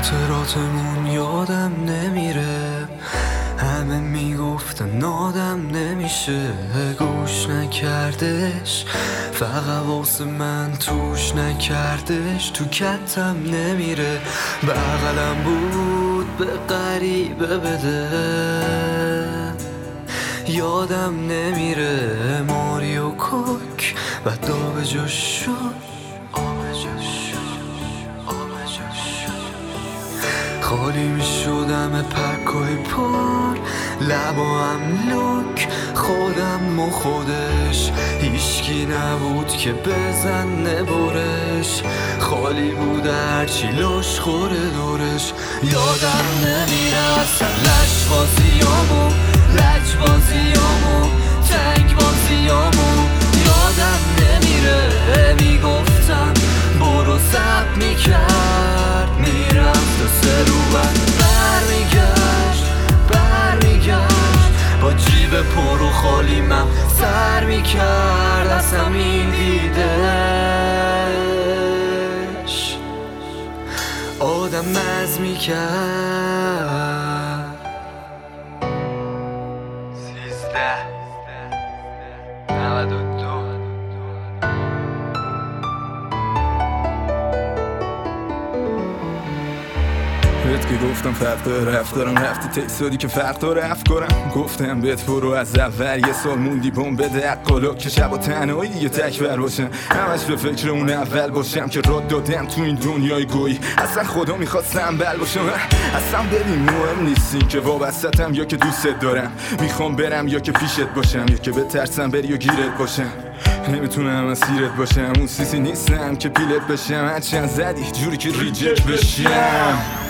خاطراتمون یادم نمیره، همه میگفتن آدم نمیشه. گوش نکردش، فقط واسه من توش نکردش. تو کتم نمیره، بغلم بود به غریبه بده. یادم نمیره ماری و کوک و آب جاش شد. خالی می شدم پکای پر، لبا هم لک، خودم و خودش. هیچکی نبود که بزنه برش، خالی بود هرچی لاش خوره دورش. یادم نمیره اصلا لجبازیامو، لجبازیامو، تنگ بازیامو. یادم نمیره میگفتم برو زب میکرد، میرفت و سروبت برمیگشت با جیب پر و خالی من سر میکرد. از همین دیدش آدم مز میکرد. 1392 بهت که گفتم فرق داره رفتارم، رفتی تکسادی که فرق داره افکارم. گفتم بهت برو از اول، یه سال موندی بوم بده اقالا که شب و تنهایی دیگه تکبر باشم. همش به فکر اون اول باشم که راد دادم تو این دنیای گویی. اصلا خدا میخواستم بل باشم، اصلا ببین مهم نیستی که وابستم یا که دوستت دارم. میخوام برم یا که پیشت باشم، یا که بترسم بری و گیرت باشم. نمیتونم اسیرت باشم، اون سیسی نیستم که پیلت بشم. هرچند زدی جوری که ریجکت بشم.